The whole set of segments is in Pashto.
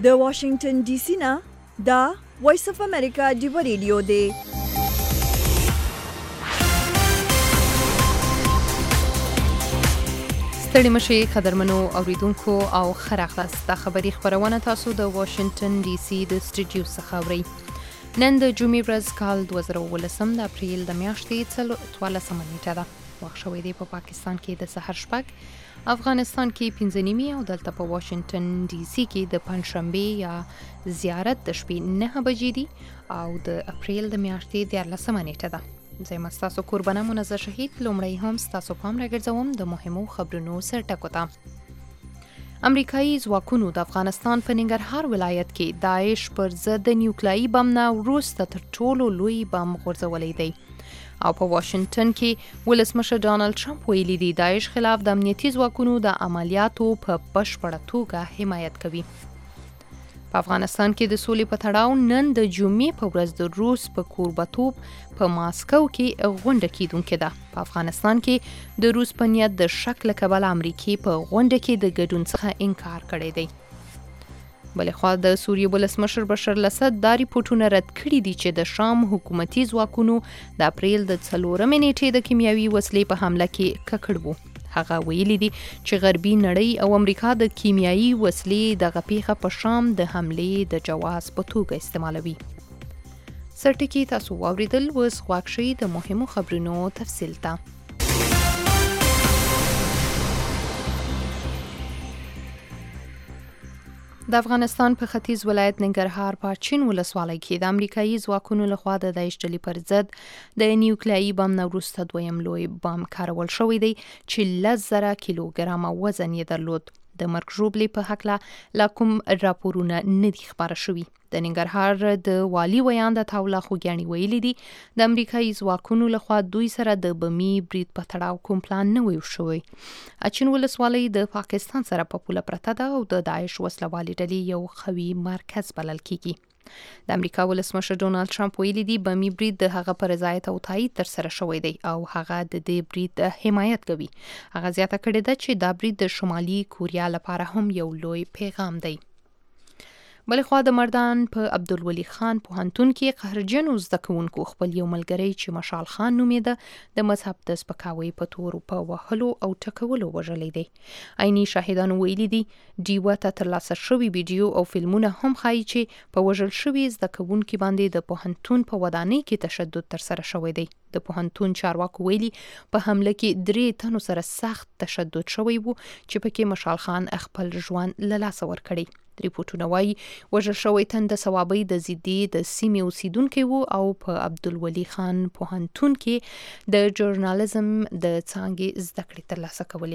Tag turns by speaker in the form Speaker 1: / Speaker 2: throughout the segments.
Speaker 1: د واشنگټن ډي سي نه دا وایس اف امریکا ډیو ریډیو دی.
Speaker 2: ستړي مشي قدرمنو اوریدونکو او خراغلاس د خبري خبرونه تاسو د واشنگټن ډي سي د سټوډیو څخه اورئ. نن د جمعې ورځ کال 2018 د اپریل د میاشتې 14 نیټه ده. وخت شوی دی په پاکستان کې د سحر شپږ، افغانستان کې 5 نیمې او دلته په واشنگټن ډي سي کې د پنځشنبه یا زیارت د شپې 9 بجې دي او د اپریل د میاشتې 14 نیټه ده. زه یم ستاسو قربانه منزه شهید. لومړی هم ستاسو پام راګرځوم د مهمو خبرونو سرټکو ته. امریکایي ځواکونو د افغانستان په ننګرهار ولایت کې داعش پر ضد د نیوکلیایي بم نه وروسته تر ټولو لوی بم غورځولی دی او په واشنگټن کې ولسمشر ډانلډ ټرمپ ویلي دی داعش خلاف د امنیتي ځواکونو د عملیاتو په بشپړه توګه حمایت کوي. په افغانستان کې د سولې په تړاو نن د جمعې په ورځ د روس په کوربتوب په ماسکو کې غونډه کیدونکې ده. په افغانستان کې د روس په نیت د شک له کبله امریکې په غونډه کې د ګډون څخه انکار کړی دی. بلې خوا د سوریې ولسمشر بشر الاسد دا ریپورټونه رد کړي دي چې د شام حکومتي ځواکونو د اپریل د 4 نیټې د کیمیاوي وسلې په حمله کې ککړ وو. هغه ویلي دي چې غربي نړۍ او امریکا د کیمیاوي وسلې دغه پیښه په شام د حملې د جواز په توګه استعمالوي. سرټکی تاسو واوریدل. اوس غواړئ شئ د مهمو خبرونو تفصیل ته. د افغانستان په ختیځ ولایت ننګرهار په چین ولسوالۍ کې د امریکایي ځواکونو لخوا د داعش ډلې پر ضد د نیوکلیایي بم نه وروسته دویم لوی بم کارول شوی دی چې 10,000 کیلوګرامه وزن یې درلود. د مرګ ژوبلې په هکله لا کوم راپورونه نه دي خپاره شوي. د ننګرهار د والي ویاند عطاالله خوږیاڼي ویلي دي د امریکایي ځواکونو لخوا دوی سره د بمي برید په تړاو کوم پلان نه وي شوی. اچین ولسوالۍ د پاکستان سره په پوله پرته ده او د داعش وسلوالې ډلې یو قوي مرکز بلل کیږي. د امریکا ولسمشر ډونالډ ټرمپ ویلي دی بمي برید د هغه پر رضایت او تایید تر سره شوی دی او هغه د دې برید حمایت کوي. هغه زیاته کړې ده چې دا برید د شمالي کوریا لپاره هم یو لوی پیغام دی. بلې خوا د مردان په عبدالولي خان پوهنتون کې قهرجنو زده کوونکو خپل یو ملګری چې مشال خان نومیده د مذهب د سپکاوي په تور په وهلو او ټکولو وژلی دی. عیني شاهدانو ویلي دي ډیوه ته ترلاسه شوي ویډیو او فلمونه هم ښایي چې په وژل شوي زده کوونکي باندې د پوهنتون په ودانۍ کې تشدد ترسره شوی دی. د پوهنتون چارواکو ویلي په حمله کې 3 تنو سره سخت تشدد شوی وو چې پکې مشال خان خپل ژوند له لاسه ورکړی. ریپورټونه وایي وژل شوی تن د صوابۍ د زیدې د سیمې اوسیدونکی وو او په عبدالولي خان پوهنتون کې د ژورنالیزم د څانګې زده کړې ترلاسه کولې.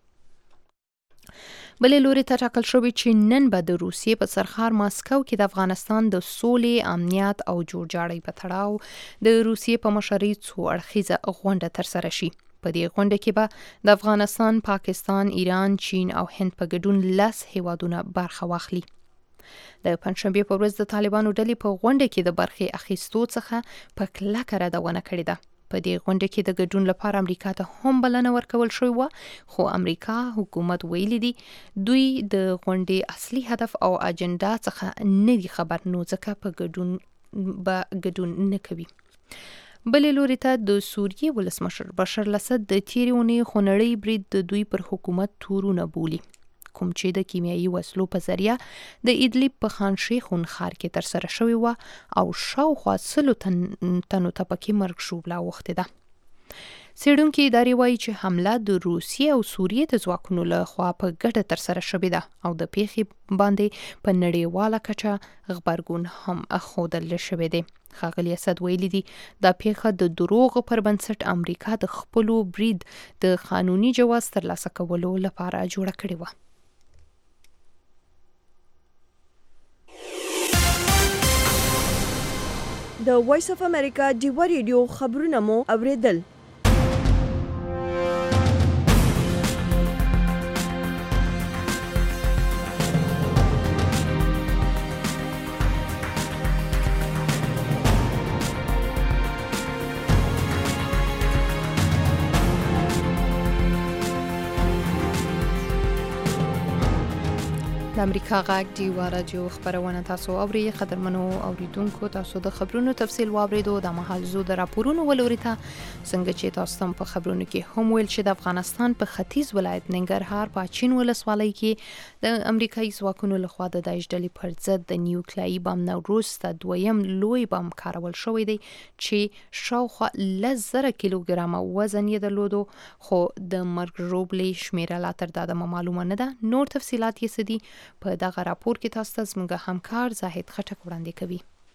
Speaker 2: بلې لوري ته ټاکل شوی چې نن به د روسیې په سرخار ماسکو کې د افغانستان د سولې، امنیت او جوړجاړي په تړاو د روسیې په مشرۍ 2 اړخیزه غونډه ترسره شي. په دې غونډه کې به د افغانستان، پاکستان، ایران، چین او هند په ګډون 10 هیوادونه برخه واخلي. د پنځشنبې په ورځ د طالبانو ډلې په غونډه کې د برخې اخیستو څخه په کلکه ردونه کړې ده. په دې غونډه کې د ګډون لپاره امریکا ته هم بلنه ورکول شوې وه، خو امریکا حکومت ویلي دی دوی د غونډې اصلي هدف او اجنډا څخه نه دي خبر، نو ځکه په ګډون نه کوي. بلې لوري ته د سوریې ولسمشر بشر الاسد د تیرې اونۍ خونړی برید د دوی پر حکومت تورونه بولي، کوم چې د کیمیاوي وسلو په ذریعه د ادلب په خان شیخون ښار کې ترسره شوی و او شاوخوا 100 تنو ته پکې مرګ ژوبله اوښتې ده. څېړونکي ادارې وایي چې حمله د روسیې او سوریې د ځواکونو له خوا په ګډه ترسره شوې ده او د پیښې باندې په نړیواله کچه غبرګون هم ښودل شوی دی. ښاغلي اسد ویلي دي دا پیښه د دروغو پر بنسټ امریکا د خپلو برید د قانوني جواز ترلاسه کولو لپاره جوړه کړې وه.
Speaker 1: د وایس اف امریکا ډیو ریډیو خبرونه مو اوریدل.
Speaker 2: د امریکا غږ ډیوا رادیو خبرونه تاسو اوري. قدرمنو اوریدونکو تاسو د خبرونو تفصیل واوریدو. د مهال زو د راپورونو ولوريته څنګه چې تاسو هم په خبرونو کې هم ویل چې د افغانستان په ختیځ ولایت ننګرهار په چین ولسوالۍ کې د امریکایي ځواکونو لخوا د داعش ډلې پر ضد د نیوکلیایي بم نه وروسته دویم لوی بم کارول شوی دی چې شاوخوا 10,000 کیلوګرامه وزن یې درلودو، خو د مرګ ژوبلې شمیره لا تر دا معلومه نه ده. نور تفصیلات یې سدي په دغه راپور کې تاسو ته زموږ همکار زاهد خټک وړاندې کوي.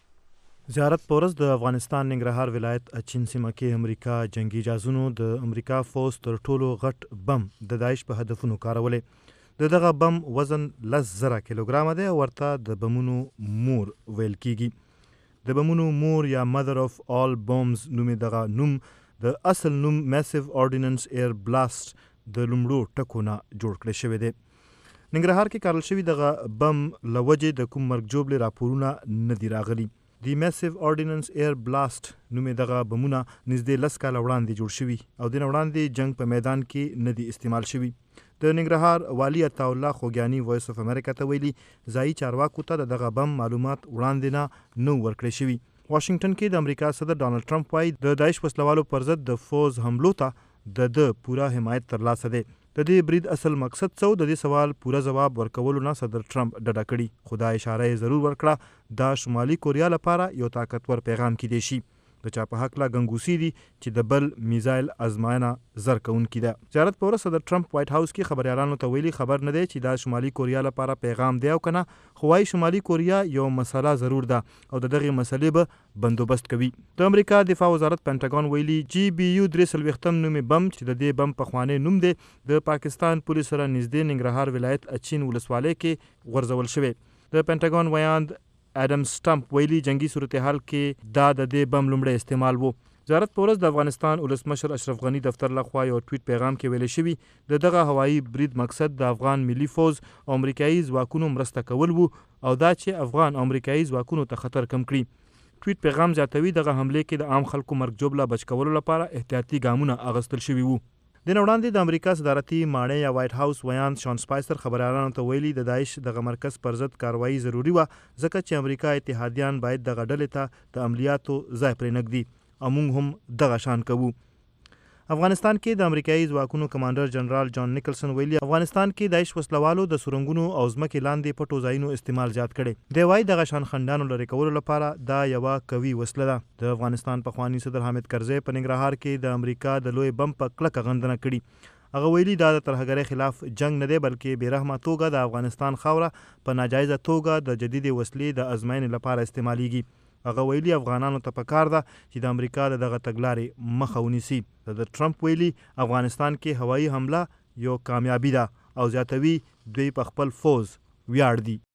Speaker 3: زیارت پورس د افغانستان ننګرهار ولایت چین سیمه کې امریکا جنگي جازونو د امریکا فوز تر ټولو غټ بم د داعش په هدفونو کارولې. دغه بم وزن 10,000 کیلوګرامه دی او ورته د بمونو مور ویل کیږي. د بمونو مور یا مدر اف آل بومز نومې دغه نوم د اصل نوم میسیو اورډیننس ایر بلاست د لومړو ټکو نه جوړ کړی شوی دی. ننګرهار کې کارل شوی دغه بم لوجه د کوم مرګ جوړ راپورونه نه دی راغلي. دی میسیو اورډیننس ایر بلاست نومې دغه بمونه نږدې 10 کاله وړاندې جوړ شوي او د وړاندې جنگ په میدان کې نه دی استعمال شوي. د ننګرهار والی عطاالله خوګیانی وایس اف امریکا ته ویلي ځایي چارواکو ته دغه بم معلومات وړاندې نه ورکړی شوي. واشنگټن کې د امریکا صدر ډانلډ ټرمپ وايي د داعش وسلوالو پر ضد د فوز حملو ته د پوره حمایت ترلاسه دی. د دې برید اصل مقصد څه د دې سوال پوره جواب ورکولو نه صدر ټرمپ ډډه کړي، خو دا اشاره یې ضرور ورکړه دا شمالي کوریا لپاره یو طاقتور پیغام کیدی شي. د چا په حق لا ګنګوسي دي چې د بل میزایل ازماینا زر کوونکی ده. زیارت په ورځ صدر ټرمپ وایټ هاوس کې خبريالانو ته ویلي خبر نه دی چې دا شمالي کوریا لپاره پیغام دی او کنه، خو وايي شمالي کوریا یو مسله ضرور ده او دغه مسلې به بندوبست کوي. د امریکا دفاع وزارت پینټاګون ویلي GBU 3 نومي بم چې د دې بم په خوانې نوم دی د پاکستان پولیس سره نږدې ننګرهار ولایت اچین ولسوالۍ کې غورځول شوی. د پینټاګون ویاند اډم سټمپ ویلي جنگي صورتحال کې دا د دې بم لومړی استعمال وو. زیارت پورس د افغانستان ولسمشر اشرف غنی دفتر لخوا یو ټویټ پیغام کې ویل شوی دغه هوایي برید مقصد د افغان ملي فوز او امریکایي ځواکونو مرسته کول وو او دا چې افغان او امریکایي ځواکونو ته خطر کم کړي. ټویټ پیغام زیاتوي دغه حمله کې د عام خلکو مرګ جوړه بچ کولو لپاره احتیاطي ګامونه اغستل شوي وو. د وړاندې د امریکا صدارتي ماڼۍ یا وایټ هاوس ویاند شان سپایسر خبريالانو ته ویلي د داعش دغه مرکز پر ضد کاروایی ضروری و ځکه چې امریکا اتحادیان باید دغه ډلې ته د عملیاتو ځای پرې نږدي او موږ هم دغه شان کوو. افغانستان کې د امریکایي ځواکونو کمانډر جنرال جان نیکلسن ویلي افغانستان کې داعش وسلوالو د سورنګونو او ځمکې لاندې پټو ځایونو استعمال زیات کړي. دی وايي دغه شان خندانو لري کولو لپاره دا یو قوي وسله ده. د افغانستان پخوانی صدر حامد کرزی په ننګرهار کې د امریکا د لوی بم په کلکه غندنه کړي. هغه ویلي دا د ترهګرۍ خلاف جنگ نه دی بلکې بیرحمه توګه د افغانستان خاوره په ناجایزه توګه د جدید وسلې د ازمایښت لپاره استعمالېږي. هغه ویلي افغانانو ته پکار ده چې د امریکا دغه تګلارې مخه ونیسي. د ټرمپ ویلي افغانستان کې هوایي حمله یو کامیابی ده او زیاتوي دوی په خپل فوز ویاړ دي.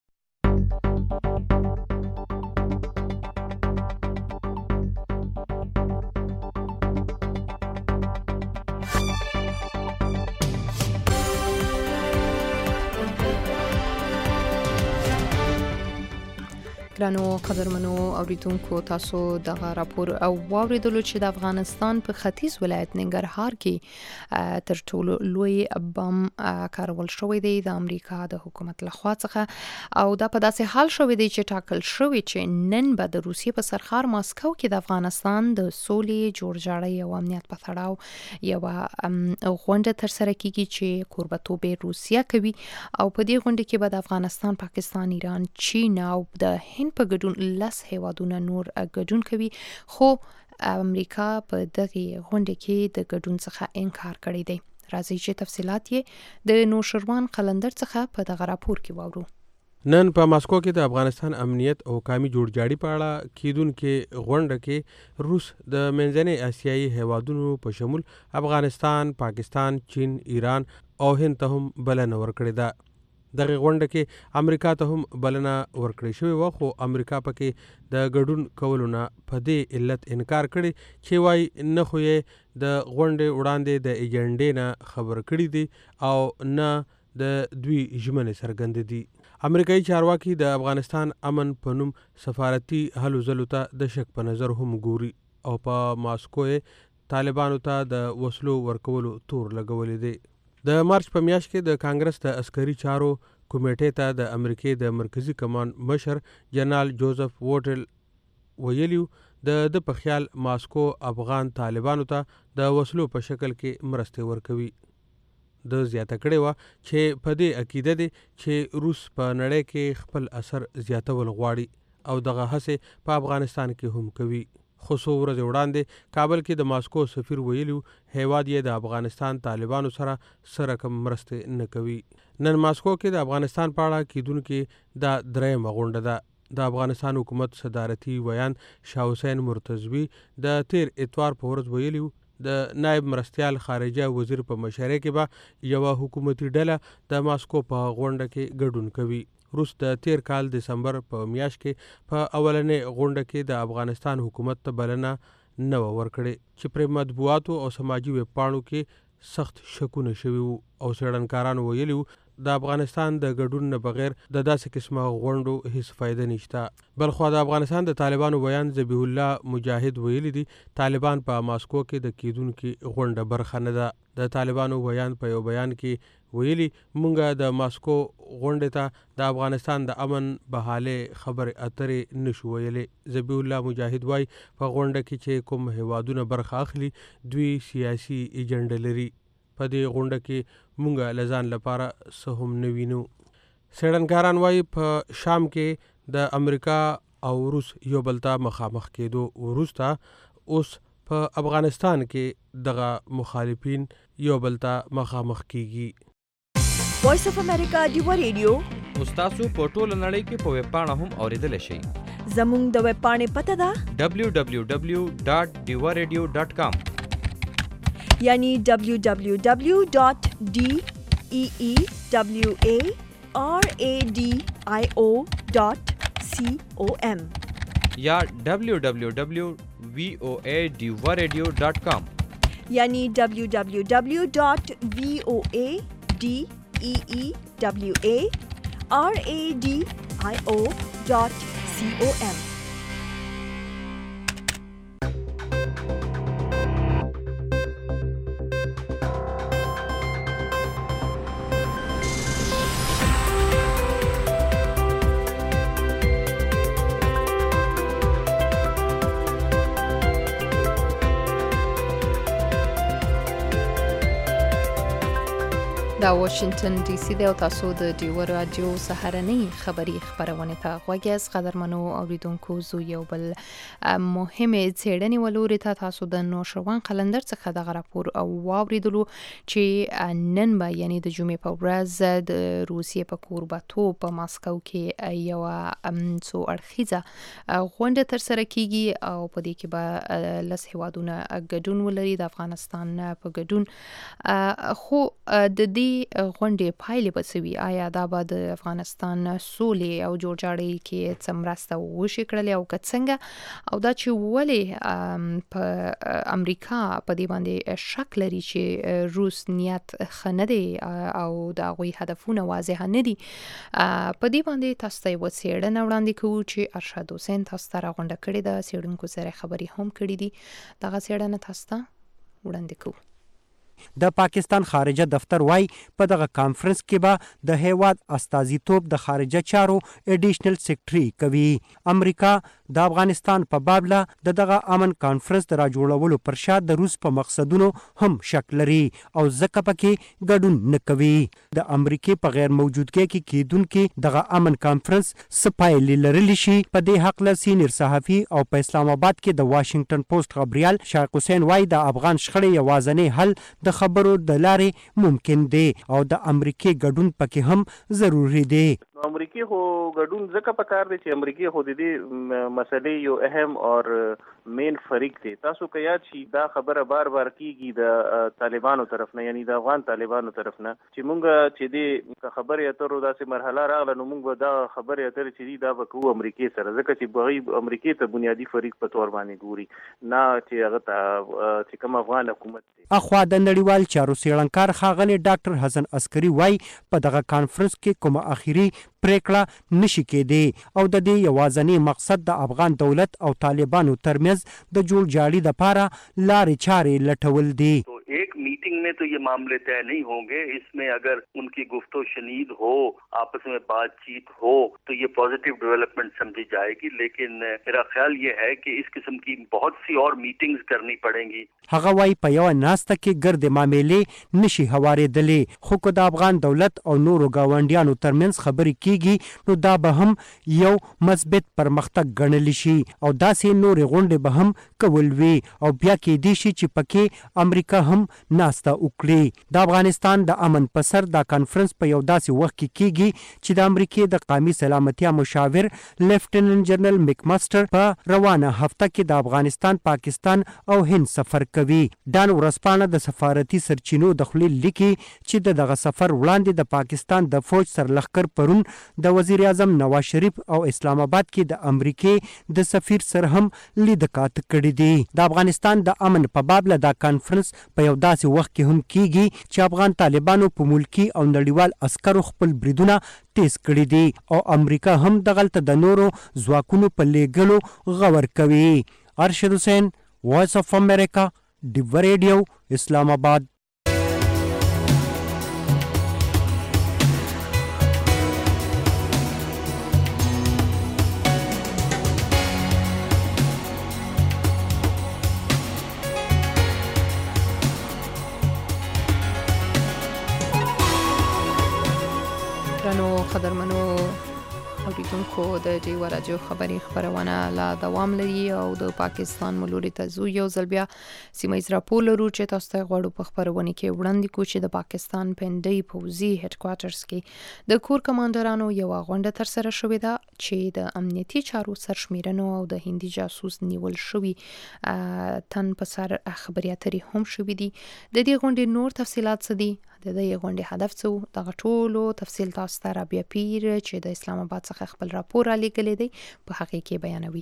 Speaker 2: ګرانو قدرمنو اوریدونکو تاسو دغه راپور او واوریدلو چې د افغانستان په ختیځ ولایت ننګرهار کې تر ټولو لوی بم کارول شوی دی د امریکا د حکومت لخوا څخه او دا په داسې حال شوی دی چې ټاکل شوی چې نن به د روسیې په سرخار ماسکو کې د افغانستان د سولې جوړجاړی او امنیت په تړاو یو غونډه ترسره کیږي چې کوربتوب روسیه کوي او په دې غونډه کې به د افغانستان، پاکستان، ایران، چین او د په ګډون 10 هیوادونه نور ګډون کوي، خو امریکا په دغه غونډه کې د ګډون څخه انکار کړی دی. راځي چې تفصيلات یې د نوشروان قلندر څخه په دغه راپور کې واورو.
Speaker 4: نن په ماسکو کې د افغانستان امنیت او قومي جوړجاړي په اړه کېدونکې غونډه کې روس د منځنۍ اسیایي هیوادونو په شمول افغانستان، پاکستان، چین، ایران او هند ته هم بلنه ورکړې ده. دغه غونډه کې امریکا ته هم بلنه ورکړې شوې وه، خو امریکا پکې د ګډون کولو نه په دې علت انکار کړی چې وایي نه خو یې د غونډې وړاندې د ایجنډې نه خبر کړي دي او نه د دوی ژمنې څرګندې دي. امریکایي چارواکي د افغانستان امن په نوم سفارتي هلو ځلو ته د شک په نظر هم ګوري او په ماسکو طالبانو ته د وسلو ورکولو تور لګولې دی. د مارچ په میاشت کې د کانګرس د عسکري چارو کمیټې ته د امریکای د مرکزی کمان مشر جنرال جوزف ووټل ویلیو د په خیال ماسکو افغان طالبانو ته د وسلو په شکل کې مرستې ورکوي. د زیاته کړې وه چې په دې عقیده دی چې روس په نړۍ کې خپل اثر زیاتول غواړي او دغه هڅې په افغانستان کې هم کوي. خو څو ورځې وړاندې کابل کې د ماسکو سفیر ویلیو هیواد یې د افغانستان طالبانو سره څه رقم مرستې نه کوي. نن ماسکو کې د افغانستان په اړه کیدونکې دا درېیمه غونډه ده. د افغانستان حکومت صدارتي ویان شاه حسین مرتضوي د تیر اتوار په ورځ ویلیو د نائب مرستیال خارجه وزیر په مشرۍ کې به یوه حکومتي ډله د ماسکو په غونډه کې ګډون کوي. روس د تیر کال دسمبر په میاشت کې په اولنې غونډه کې د افغانستان حکومت ته بلنه نه وه ورکړې چې پر مطبوعاتو او سماجي ویبپاڼو کې سخت شکونه شوي وو او څېړنکارانو ویلي وو د افغانستان د ګډون نه بغیر د داسې قسمه غونډو هیڅ فایده نشته. بلخوا د افغانستان د طالبانو ویان ذبیح الله مجاهد ویلي دي طالبان په ماسکو کې د کیدونکې غونډه برخه نه ده. د طالبانو ویان په یو بیان کې ویلي مونږ د ماسکو غونډې ته د افغانستان د امن بحالې خبرې اترې نشو ویلې. ذبیح الله مجاهد وایي په غونډه کې چې کوم هیوادونه برخه اخلي دوی سیاسي ایجنډه لري. په دې غونډه کې مونږ له ځان لپاره څه هم نه وینو. څېړنکاران وایي په شام کې د امریکا او روس یو بل ته مخامخ کېدو وروسته اوس په افغانستان کې دغه مخالفین یو بل ته مخامخ کیږي.
Speaker 1: وایس اف امریکا ډیوا ریډیو
Speaker 5: تاسو په ټوله نړۍ کې په ویب پاڼه هم اوریدلی شئ.
Speaker 1: زموږ د ویب پاڼې پته ده
Speaker 5: www.diwaradio.com
Speaker 1: یعنی www.deewaradio.com
Speaker 5: یا www.voadiwaradio.com
Speaker 1: یعنی www.voadeewaradio.com.
Speaker 2: دا واشنگتن ډي سي د تاسو د ډیو رادیو سهارنۍ خبری خبرونه ته غوږی از قدرمنو اوریدونکو زو یو بل مهمه څېړنې ولوري ته تاسو د نوشروان قلندر څخه د راپور او واوریدلو چې نن به یعنی د جمعې په ورځ د روسیې په کورباتو په ماسکو کې یو څو اړخیزه غونډه تر سره کیږي او په دې کې به لس هیوادونه ګډون ولري د افغانستان په ګډون. خو د دې غونډې پایلې به څه وي؟ آیا دا به د افغانستان سولې او جوړجاړي کې څه مرسته وشي کړلې او که څنګه؟ او دا چې ولې په امریکا په دې باندې شک لري چې روس نیت ښه نه دی او د هغوی هدفونه واضح نه دي، په دې باندې تاسو ته یوه څېړنه وړاندې کوو چې ارشاد حسین تاسو ته راغونډه کړې ده، څېړونکو سره خبرې هم کړې دي. دغه څېړنه تاسو ته وړاندې کوو.
Speaker 6: د پاکستان خارجه دفتر وای په دغه کانفرنس کې به د هیواد استازیتوب د خارجه چارو اډیشنل سیکریټري کوي. امریکا د افغانستان په باب له دغه امن کانفرنس د راجوړولو پر شا د روس په مقصدونو هم شک لري او ځکه پکې ګډون نه کوي. د امریکای په غیر موجودګۍ کې کیدونکې دغه امن کانفرنس سپایلې لرلی شي. په دې حق له سینیر صحافي او په اسلام آباد کې د واشنگټن پوسټ خبريال شاه حسین وای د افغان شخړې یوازنی حل د خبرو د لارې ممکن دی او د امریکای ګډون پکې هم ضروری دی.
Speaker 7: امریکای خو ګډون ځکه پکار دی چې امریکای خو د دې مسلې یو اهم او مین فریق دی. تاسو که یاد شي دا خبره بار بار کیږي د طالبانو طرف نه، یعنی د افغان طالبانو طرف نه، چې مونږ چې دې خبرې اترو داسې مرحله راغله نو مونږ دا خبرې اترې چې دا به کوو امریکای سره، ځکه چې بغي امریکای ته بنیادی فریق په تور باندې ګوري نه چې هغه ته چې کوم افغان حکومت دی.
Speaker 6: اخوا د نړیوال چارو څېړنکار ښاغلی ډاکټر حسن عسکري وای په دغه کانفرنس کې کومه اخیری پریکړه نشي کېدی او د دې یوازنی مقصد د افغان دولت او طالبانو ترمنځ د جوړجاړي لپاره لارې چارې لټول دي.
Speaker 8: एक मीटिंग में तो ये मामले तय नहीं होंगे। इसमें अगर उनकी गुफ्तो शनीद हो, आपस में बातचीत हो, तो ये पॉजिटिव डेवलपमेंट समझी जाएगी। लेकिन मेरा ख्याल ये है कि इस किस्म की बहुत सी और मीटिंग्स करनी पड़ेंगी।
Speaker 6: هغه وايي په یوه ناسته کې ګرد معاملې نشي هوارېدلې، خو که د افغان دولت او نورو ګاونډیانو ترمنځ خبرې کیږي نو دا به هم یو مثبت پرمختګ ګڼلی شي او داسې نورې غونډې به هم کول وي او بیا کېدی شي چې پکې امریکا هم ناسته وکړي. د افغانستان د امن په سر دا کانفرنس په یو داسې وخت کې کیږي چې د امریکې د قومي سلامتیا مشاور لیفټیننټ جنرال میک ماسټر په روانه هفته کې د افغانستان، پاکستان او هند سفر کوي. ډان ورځپاڼه د سفارتي سرچینو د خولې لیکي چې د دغه سفر وړاندې د پاکستان د فوج سرلښکر پرون د وزیر اعظم نواز شریف او اسلام آباد کې د امریکې د سفیر سره هم لیدکات کړي دي. د افغانستان د امن په باب له دا کانفرنس په یو داسې وخت کې هم کیږي چې افغان طالبانو په ملکی او نړیوال عسکرو خپل بریدونه تیز کړي دي او امریکا هم دغلته د نورو ځواکونو په لیږلو غور کوي. ارشد حسین، وائس آف امریکا، ډیو ریډیو، اسلام آباد.
Speaker 2: قدرمنو اوریدونکو د ډیو راډیو خبري خبرونه لا دوام لري او د پاکستان ملوري ته زو یو ځل بیا سیمایي راپور لرو چې تاسو ته غواړو په خبرونه کې وړاندې کو چې د پاکستان پندي پوزي هډ کوارټرز کې د کور کمانډرانو یو غونډه تر سره شوې ده چې د امنیتي چارو سرشمیرنو او د هندي جاسوس نیول شوی تن په سر خبري اترې هم شوې دي. د دې غونډې نور تفصيلات څه دي؟ د دې غونډې هدف څه؟ دغه ټولو تفصیل تاسو ته رابعه پیر چې د اسلام آباد څخه خپل راپور را لېږلی دی په هغه کې بیانوي.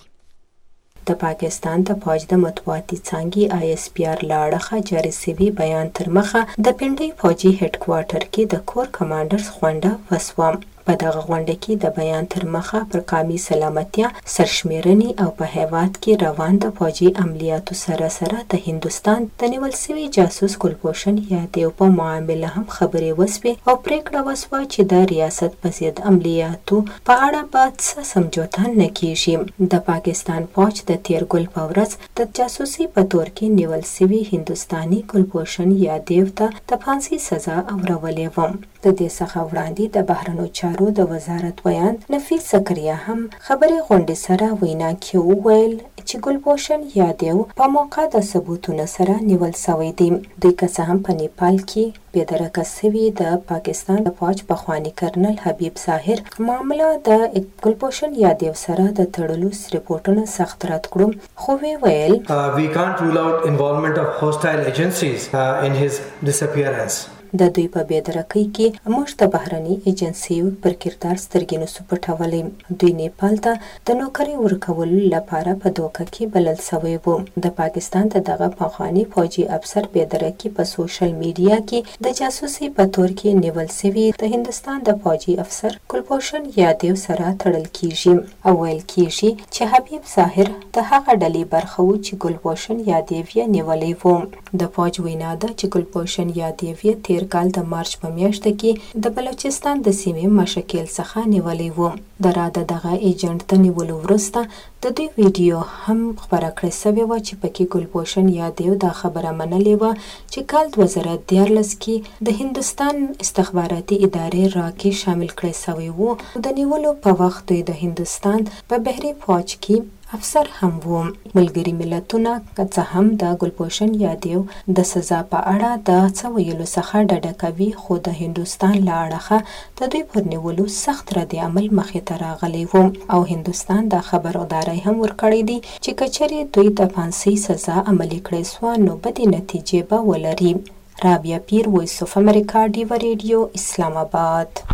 Speaker 9: د پاکستان د فوج د مطبوعاتي څانګې ISPR له اړخه جاري سوي بیان تر مخه د پنډۍ فوجي هډ کوارټر کې د کور کمانډرز غونډه وسوه. په دغه غونډه کې د بیان تر مخه پر قومي سلامتیا، سرشمیرنې او په هیواد کې روان د فوجي عملیاتو سره سره د هندوستان د نیول سوي جاسوس کلبھوشن یادیو په معامله هم خبرې وسوې او پریکړه وسوه چې د ریاست په ضد عملیاتو په اړه به څه سمجوته نه کیږي. د پاکستان فوج د تیر ګل په ورځ د جاسوسي په تور کې نیول سوي هندوستاني کلبھوشن یادیو ته د پھانسي سزا اورولې وه. د دې څخه وړاندې د بهرنیو چارو د وزارت ویاند نفیس زکریا هم خبرې غونډې سره وینا کې وویل چې ګلبھوشن یادیو په موقع د ثبوتونو سره نیول شوی دی. دوی که څه هم په نیپال کې بېدرکه سوي د پاکستان د فوج پخواني کرنل حبیب ظاهر معامله د ګلبھوشن یادیو سره د تړلو ریپورټونه سخت رد کړو، خو وی ویل
Speaker 10: we can't rule out involvement of hostile agencies in his disappearance.
Speaker 9: د دوی په بېدرکۍ کې موږ د بهرني ایجنسیو پر کردار سترګې نسو پټولی. دوی نیپال ته د نوکرۍ ورکولو لپاره په دوکه کې بلل سوی وو. د پاکستان د دغه پخواني فوجي افسر بېدرکي په سوشل میډیا کې د جاسوسي په تور کې نیول سوي د هندوستان د فوجي افسر کلبھوشن یادیو سره تړل کیږي او ویل کیږي چې حبیب ظاهر د هغه ډلې برخه و چې کلبھوشن یادیو یې نیولې وو. د فوج وینا ده چې کلبھوشن یادیو یې تیر کال د مارچ په میاشت کې د بلوچستان د سیمې مشکل څخه نیولې وو. د راده دغه ایجنټ ته نیولو وروسته د دوی ویډیو هم خبره کړې سوې وه چې پکې ګلبھوشن یادیو دا خبره منلې وه چې کال 2014 کې د هندوستان استخباراتي ادارې راکې شامل کړی سوی وو. د نیولو په وخت دوی د هندوستان په بحري فوج کې افسر هم وو. ملګري ملتونه که څه هم د ګلبھوشن یادیو د سزا په اړه د څه ویلو څخه ډډه کوي، خو د هندوستان له اړخه د دوی پر نیولو سخت رد عمل مخې ته راغلی وو او هندوستان دا خبرداری هم ورکړی دی چې کچرې دوی د پھانسي سزا عملي کړې سوه نو بدې نتیجې به ولري. رابعه پیر، وایس اف امریکا، ډیو ریډیو، اسلام آباد.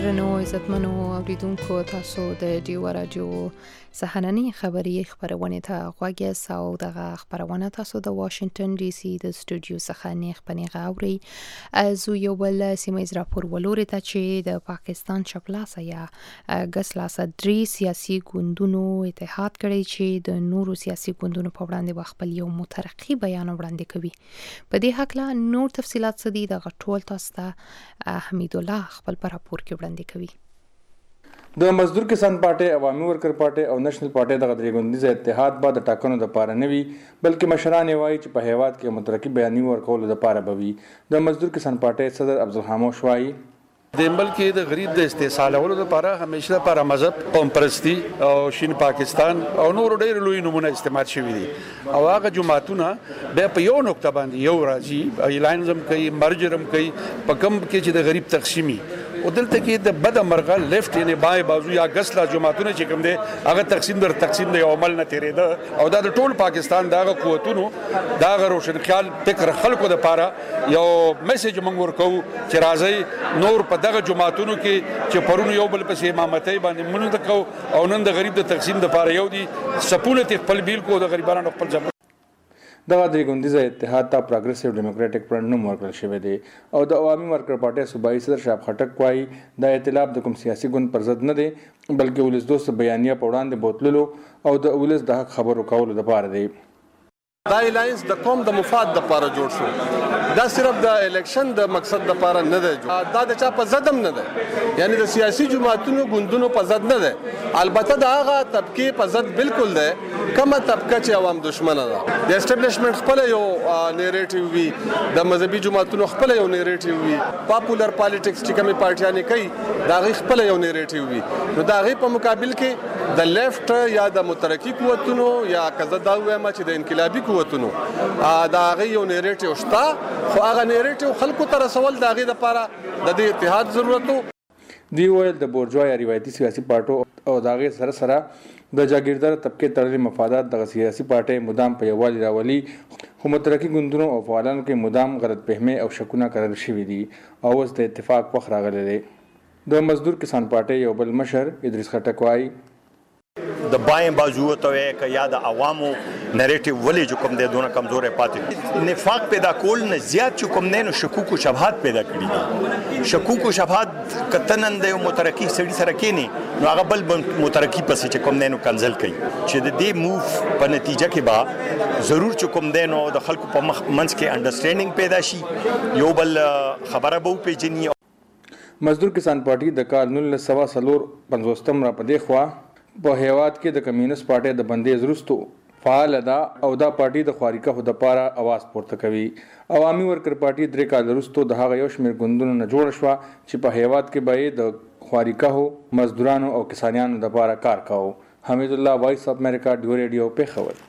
Speaker 2: درنو عزتمنو اوریدونکو تاسو د ډیو رادیو سهننی خبری خبرونه ته غوږ یاست او دغه خبرونه تاسو د واشنگټن ډي سي د سټوډیو څخه نیغ پنیغ اوري از یو بل سیمایي راپور ولوري ته چې د پاکستان چپلاسه یا غسلاسه درې سیاسي ګوندونو اتحاد کړی چې د نورو سیاسي ګوندونو په وړاندې خپل یو مترقی بیان وړاندې کوي. په دې حق لا نور تفصيلات څه دي د غټول تاسو ته حمید الله خپل پر راپور کې وړاندې کوي.
Speaker 11: د مزدور کسان پارټي، عوامي ورکر پارټي او نېشنل پارټي د درې ګوندیز اتحاد بعد ټاکنو د پاره نه وي، بلکې مشران وایي چې په هیواد کې مترقی بیاني ورکول د پاره بوي. د مزدور کسان پارټي صدر عبدالحمید شوای
Speaker 12: د ملک د غریب د استحصالولو لپاره همیشه لپاره مذهب، قوم پرستی او شین پاکستان او نور ډېر لوی نمونه استعمال شوی دي او هغه جماعتونه به په یو نقطه باندې یو راځي، اعلان زم کوي، مرجرم کوي په کم کې چې د غریب تقسیمي او دلته کې د بد مرغه لیفت یعنی بای بازو یا غسلا جماعتونه چې کوم دي هغه تقسیم د عمل نه تیرېده او دا د ټول پاکستان دغه قوتونو دغه روشن خیال فکر خلکو د پاره یو میسج موږ ورکو چې راځي نور په دغه جماعتونو کې چې پرون یو بل پسې امامتۍ باندې مونږ تکو او نن د غریب د تقسیم د پاره یو دي سپونه خپل بیل کو د غریبانو خپل ځم
Speaker 11: دغه درې ګوندیزه اتحاد ته پروګریسیو ډیموکراټک فرنٹ نوم ورکړل شوی دی او د عوامي ورکر پارټي صوبایي صدر شاه خټک وايي دا ائتلاف د کوم سیاسي ګوند پر ضد نه دی، بلکې ولس دوست بیانیه په وړاندې بوتللو او د ولس د حق خبرو کولو لپاره دی.
Speaker 13: دا الاینس د قوم د مفاد لپاره جوړ شو، دا صرف د الیکشن د مقصد لپاره نه دی جوړ، دا د چا په ضد هم نه دی، یعنی د سیاسي جماعتونو ګوندونو په ضد نه دی، البته د هغه طبقه په ضد بالکل دی کومه طبقه چې عوام دشمنه ده. د اسټابلیشمنت خپل یو نیریټیو وي، د مذهبي جماعتونو خپل یو نیریټیو وي، پاپولر پالیټکس چې کومه پارټیانې کوي دا غي خپل یو نیریټیو وي، نو دا غي په مقابل کې د لیفت یا د مترقی قوتونو یا کزه دا وایم چې د انقلابي قوتونو دا غي یو نیریټیو شته، خو هغه نیریټیو خلکو ته رسول دا غي لپاره د دې اتحاد ضرورتو
Speaker 11: دی ویل د بورجوا یا روایتي سیاسي پارټو او داغه سره د جاگیردار طبقه تړلي مفادات د سیاسي پارټي مدام په یوالي راولي، خو مترقی ګوندونو او فعالانو کې مدام غلط فهمي او شکونه کړل شوي دي او اوس د اتفاق وخت راغلی دی. د مزدور کسان پارټي یو بل مشر ادریس خټک وايي
Speaker 14: د باین بازو ته کې یا د عوامو نریټیو ولې جو کوم د دونه کمزورې پاتې نفاق پیدا کول نه زیات چې کوم نه شکوک او شبهات پیدا کړي دي. شکوک او شبهات کتنن د مترقی سړي سره کېنی نو هغه بل مترقی پسې چې کوم نه کنسل کړي چې د دې موو په نتیجه کې با ضرور چې کوم دینو د خلکو په منځ کې انډرسټینډینګ پیدا شي، یو بل خبره به پیژني.
Speaker 11: مزدور کسان پارټي د کال 1954 را پدې خوا په هیواد کې د کمیونست پارټي د بندیز وروسته فعال ده او دا پارټي د خواریکه د لپاره आवाज پورته کوي. عوامي ورکر پارټي درې کال وروسته د هغه یو شمېر ګوندونو نه جوړ شو چې په هیواد کې به د خواریکه مزدورانو او کسانیانو د لپاره کار کاوه. حمید الله، وایس اف امریکا، ډیو ریډیو، پیښور.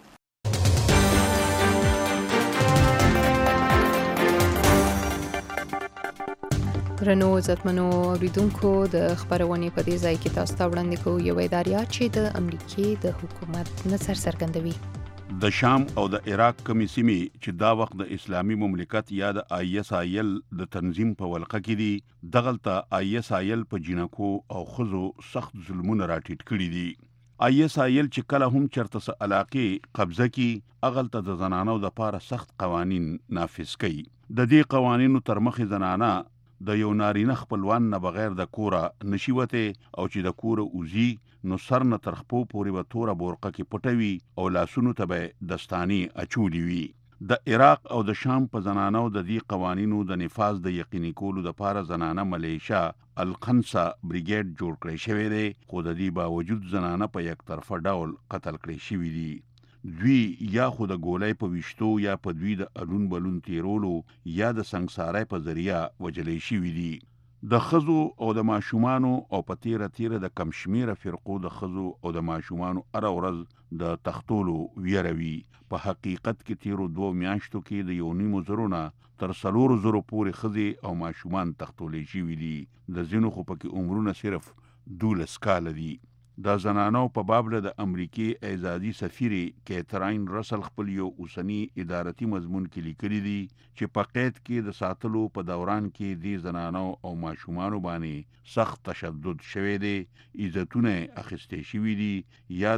Speaker 2: درنو عزتمنو اوریدونکو د خبرونې په دې ځای کې تاسو ته وړاندې کوو یو ادارې چې د امریکای د حکومت نظر څرګندوي.
Speaker 15: د شام او د عراق کمی سیمې چې دا وخت د اسلامي مملکت یا د ISIL د تنظیم په ولقه کې دي، دغلته ISIL په جنکو او خزو سخت ظلمونه راټیټ کړي دي. ISIL چې کله هم چرته څه علاقې قبضه کی اغلته د زنانو د پاره سخت قوانین نافذ کوي. د دې قوانینو تر مخې زنانه د یو نارینه خپلوان نه بغیر د کوره نشي وته او چې د کوره اوزي نو سر نه تر خپو پورې به توره بورقه کې پټوي او لاسونو ته به دستانی اچولي وي. د عراق او د شام په زنانو د دې قوانینو د نفاذ د یقیني کولو لپاره زنانه ملیشا الخنسا بریګیډ جوړ کړی شوی دی، خو د دې باوجود زنانه په یک طرفه ډول قتل کړی شوی دي. دوی یا خو د ګولۍ په ویشتو یا په دوی د الون بلون تیرولو یا د سنگسارۍ په ذریعه وجلې شوي دي. د خزو او د ماشومانو او په تیره د کم شمیره فرقو د خزو او د ماشومانو هره ورځ د تختولو ویره وي. په حقیقت کې تیرو 2 میاشتو کې د 1.5 نه تر 4 زرو پورې ښځې او ماشومان تختولی شوي دي. د ځینو خو پکې عمرونه صرف 12 کاله دي. د زنانو په باب له د امریکای اعزازي سفیر کیتراین رسل خپل یو اوسنی ادارتي مضمون کې لیکلي دي چې په قید کې د ساتلو په دوران کې د زنانو او ماشومانو باندې سخت تشدد شوی دی، عزتونه اخیستې شوي دي یا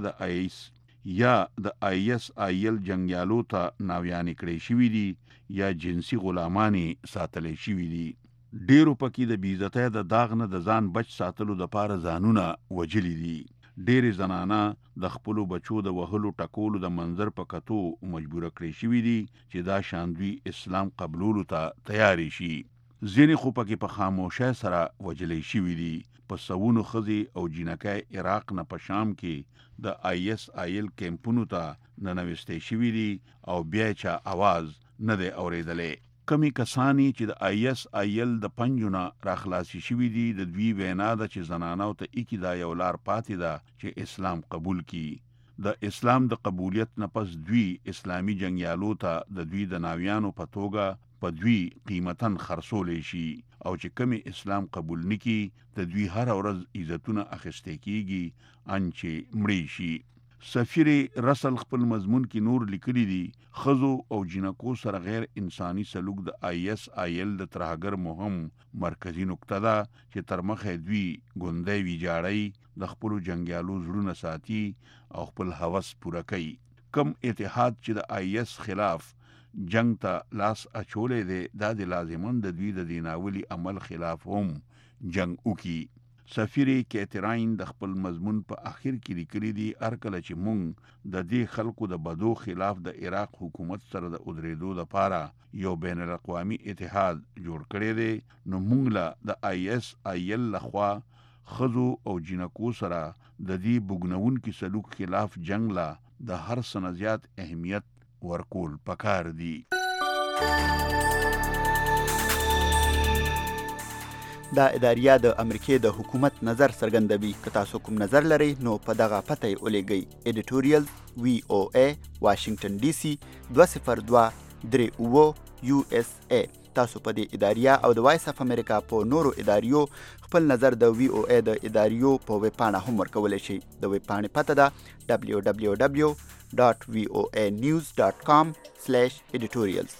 Speaker 15: د ISIL جنگیالو ته ناویانې کړې شوي دي یا جنسي غلامانې ساتلې شوي دي. ډیرو پکې د بیزتۍ د داغ نه د ځان بچ ساتلو د پاره ځانونه وجلی دي. ډېرې زنانه د خپلو بچو د وهلو ټکولو د منظر په کتو مجبوره کړې شوي دي چې دا شاندوی اسلام قبولولو ته تیاری شي. ځینې خو پکې په خاموشۍ سره وجلی شوي دي. په سوونو ښځې او جینکۍ عراق نه په شام کې د ISIL کیمپونو ته ننوستې شوي دي او بیا چا आवाज نه دی اورېدلی. کمی کسانی چې د ISIL د پنجونه راخلاصي شوي دي د دوی وینا ده چې زنانو ته ایکی دا یو لار پاتې ده چې اسلام قبول کی. د اسلام د قبولیت نه پس دوی اسلامی جنگیالو ته د دوی د ناویانو په توګه په دوی قیمتن خرڅولی شي او چې کمی اسلام قبول نکی د دوی هر ورځ عزتونه اخیستې کیږي ان چې مړی شي. سفیر رسل خپل مضمون کې نور لیکلي دي ښځو او جنکو سره غیر انساني سلوک د ISIL د ترهګر مهم مرکزی نقطه ده چې تر مخه دوی ګوندۍ ویجاړی د خپلو جنګیالو زړونه ساتي او خپل هوس پوره کوي. کم اتحاد چې د IS خلاف جنگ ته لاس اچولې دی دا د لازمن د دوی د دیناولي عمل خلاف هم جنگ وکي. سفیر کیتراین د خپل مضمون په اخر کې لیکلي دي هر کله چې مونږ د دې خلکو د بدو خلاف د عراق حکومت سره د ودرېدو لپاره یو بین الاقوامي اتحاد جوړ کړی دی نو مونږ له د ISIL لخوا ښځو او جنکو سره د دې بوږنونکي سلوک خلاف جنگ له د هر څه نه زیات اهمیت ورکول پکار دي.
Speaker 16: دا اداریه د امریکای د حکومت نظر څرګندوي. که تاسو کوم نظر لرئ نو په دغه پته یې ولیږئ. ایډیټوریال VOA واشنگټن DC 20238 USA. تاسو په دې اداریه او د وایس اف امریکا په نورو اداریو خپل نظر د VOA د اداریو په ویب پاڼه هم ورکولی شئ. د ویب پاڼې پته ده www.voanews.com/editorials.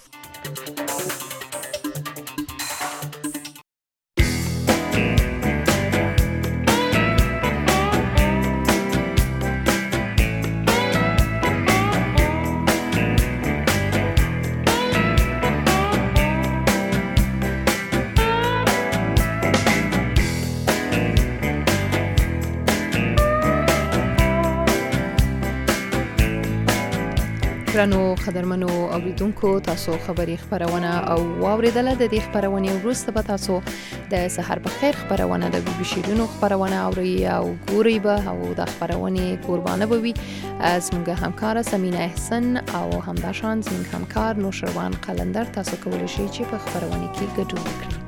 Speaker 2: ګرانو قدرمنو اوریدونکو تاسو خبري خبرونه او واوریدله د دې خبرونه وروسته به تاسو د سحر په خیر خبرونه د BBC شیرونو خبرونه اوري او ګوري به او د خبرونه قربانه بوي از موږ همکار سمینه احسن او همداشان زموږ همکار نوشروان قلندر تاسو کولی شئ چې په خبرونه کې ګډون وکړئ.